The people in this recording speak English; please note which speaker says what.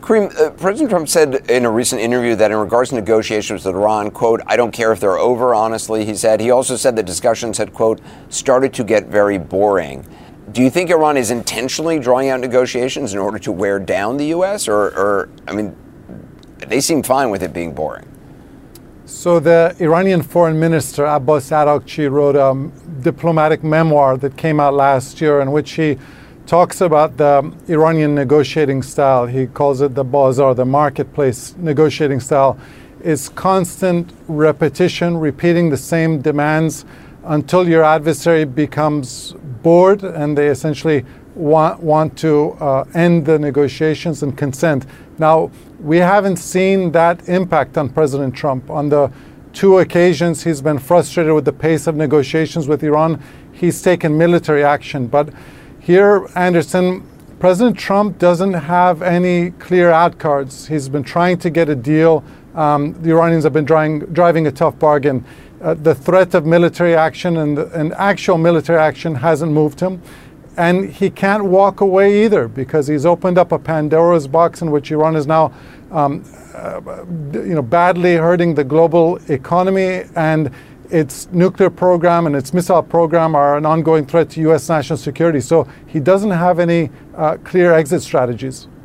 Speaker 1: Kareem, President Trump said in a recent interview that in regards to negotiations with Iran, quote, I don't care if they're over, honestly, he said. He also said that discussions had, quote, started to get very boring. Do you think Iran is intentionally drawing out negotiations in order to wear down the U.S.? Or I mean, they seem fine with it being boring.
Speaker 2: So the Iranian Foreign Minister, Abbas Araghchi, wrote a diplomatic memoir that came out last year in which he talks about the Iranian negotiating style. He calls it the bazaar, the marketplace negotiating style. Is constant repetition, repeating the same demands until your adversary becomes bored and they essentially want to end the negotiations and consent. Now, we haven't seen that impact on President Trump. On the two occasions he's been frustrated with the pace of negotiations with Iran, he's taken military action. But here, Anderson, President Trump doesn't have any clear out cards. He's been trying to get a deal. The Iranians have been driving a tough bargain. The threat of military action and actual military action hasn't moved him. And he can't walk away either because he's opened up a Pandora's box in which Iran is now badly hurting the global economy, and its nuclear program and its missile program are an ongoing threat to U.S. national security. So he doesn't have any clear exit strategies.